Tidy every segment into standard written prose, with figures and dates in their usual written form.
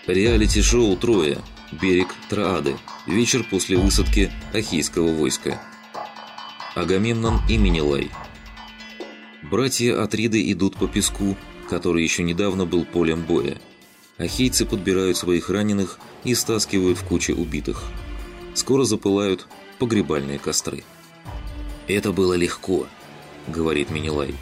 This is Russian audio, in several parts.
Реалити-шоу «Троя», берег Троады, вечер после высадки Ахейского войска. Агамемнон и Менелай. Братья Атриды идут по песку, который еще недавно был полем боя. Ахейцы подбирают своих раненых и стаскивают в кучи убитых. Скоро запылают погребальные костры. «Это было легко», — говорит Менелай.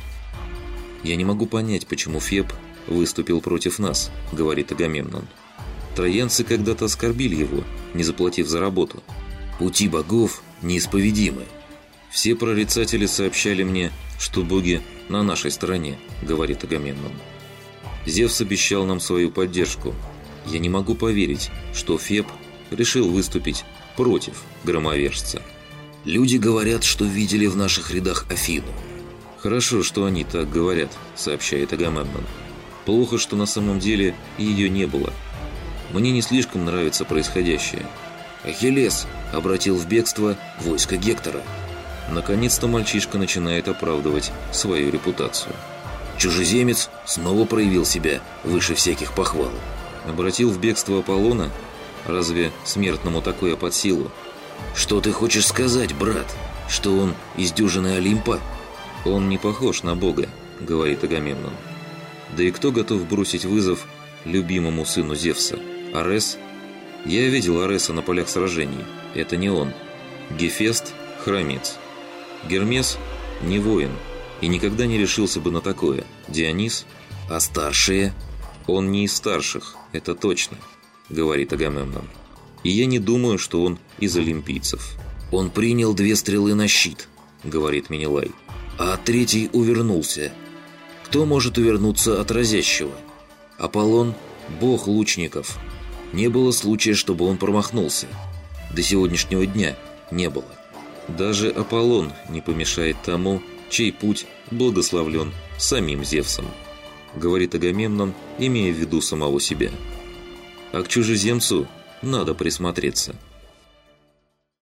«Я не могу понять, почему Феб выступил против нас», — говорит Агамемнон. «Троянцы когда-то оскорбили его, не заплатив за работу. Пути богов неисповедимы. Все прорицатели сообщали мне, что боги на нашей стороне», — говорит Агамемнон. «Зевс обещал нам свою поддержку. Я не могу поверить, что Феб решил выступить против громовержца. Люди говорят, что видели в наших рядах Афину». «Хорошо, что они так говорят», — сообщает Агамемнон. «Плохо, что на самом деле ее не было. Мне не слишком нравится происходящее. Ахиллес обратил в бегство войско Гектора». Наконец-то мальчишка начинает оправдывать свою репутацию. «Чужеземец снова проявил себя выше всяких похвал». Обратил в бегство Аполлона? Разве смертному такое под силу? «Что ты хочешь сказать, брат? Что он из дюжины Олимпа?» «Он не похож на бога», — говорит Агамемнон. «Да и кто готов бросить вызов любимому сыну Зевса? Арес? Я видел Ареса на полях сражений. Это не он. Гефест – храбрец. Гермес – не воин и никогда не решился бы на такое. Дионис? А старшие?» «Он не из старших, это точно», – говорит Агамемнон. «И я не думаю, что он из олимпийцев». «Он принял 2 стрелы на щит», – говорит Менелай. «А 3-й увернулся. Кто может увернуться от разящего? Аполлон – бог лучников. Не было случая, чтобы он промахнулся. До сегодняшнего дня не было. Даже Аполлон не помешает тому, чей путь благословлен самим Зевсом», — говорит Агамемнон, имея в виду самого себя. «А к чужеземцу надо присмотреться».